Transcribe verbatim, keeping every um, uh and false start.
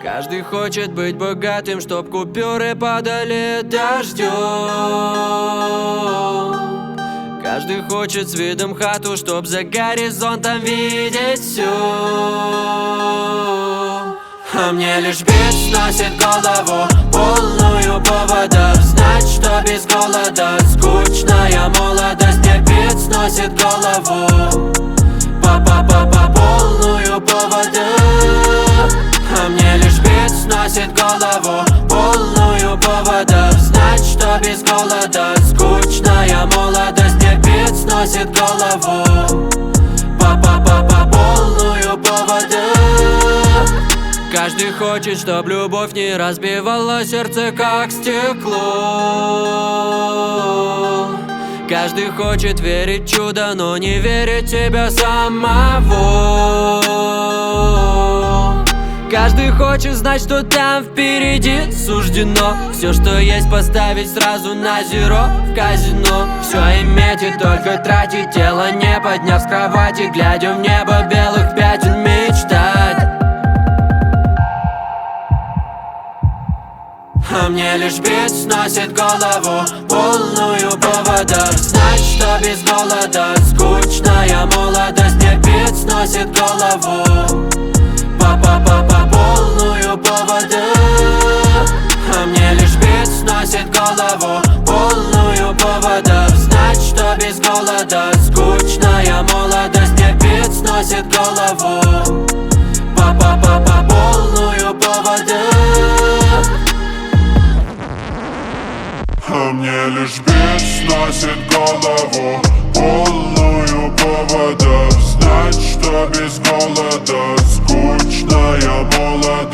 Каждый хочет быть богатым, чтоб купюры падали дождем. Каждый хочет с видом хату, чтоб за горизонтом видеть все. А мне лишь бит сносит голову, полную поводов. Знать, что без голода скучная молодость. Мне бит сносит голову, па-па-па-па, полную поводов. А мне лишь бит сносит голову, полную поводов. Знать, что без голода скучная молодость. Мне бит сносит голову, па-па-па-па, полную поводов. Каждый хочет, чтоб любовь не разбивала сердце, как стекло. Каждый хочет верить в чудо, но не верит в себя самого. Каждый хочет знать, что там впереди суждено. Все, что есть, поставить сразу на зеро в казино. Все иметь и только тратить, тело не подняв с кровати, глядя в небо белых пятен мечтать. А мне лишь бит сносит голову, полную поводов. Знать, что без голода скучная молодость. Мне бит сносит голову, па-па-па-па, полную поводов. А мне лишь бит сносит голову, полную поводов. Знать, что без голода скучная молодость. Мне бит сносит голову, па-па-па-па, полную поводов. А мне лишь бит сносит голову, полную поводов. Знать, что без голода скучная молодость.